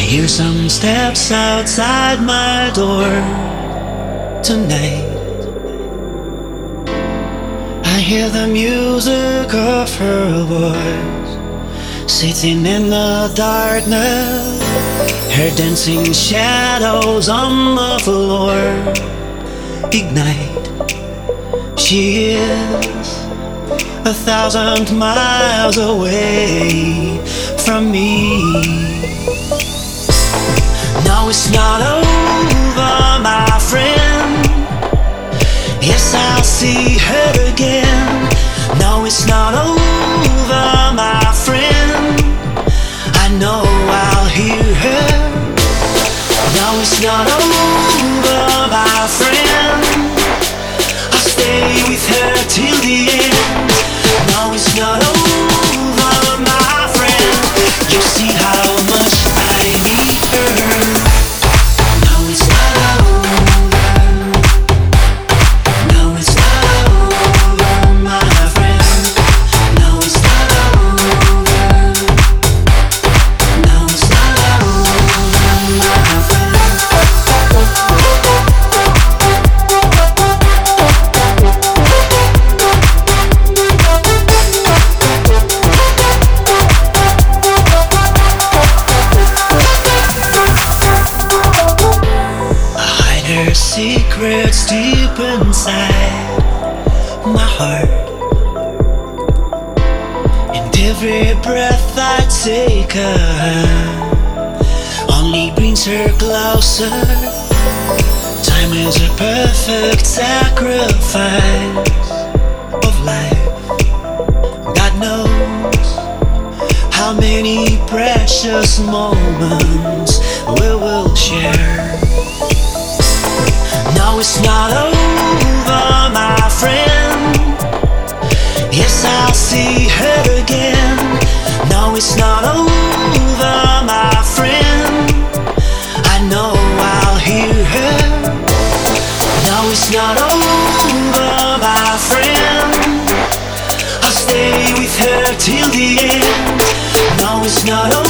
hear some steps outside my door tonight. I hear the music of her voice, sitting in the darkness, her dancing shadows on the floor ignite. She is 1,000 miles away from me. No, it's not over, my friend. Yes, I'll see her again. No, it's not over, my friend. I know I'll hear her. No, it's not over, my friend. I'll stay with her till the end. No, it's not over, my friend. You see how much I need her. No, it's not over. No, it's not over, my friend. No, it's not over. No, it's not over, my friend. Her secrets deep inside my heart, and every breath I take her only brings her closer. Time is a perfect sacrifice of life. God knows how many precious moments we will share. No, it's not over, my friend. Yes, I'll see her again. No, it's not over, my friend. I know I'll hear her. No, it's not over, my friend. I'll stay with her till the end. No, it's not over.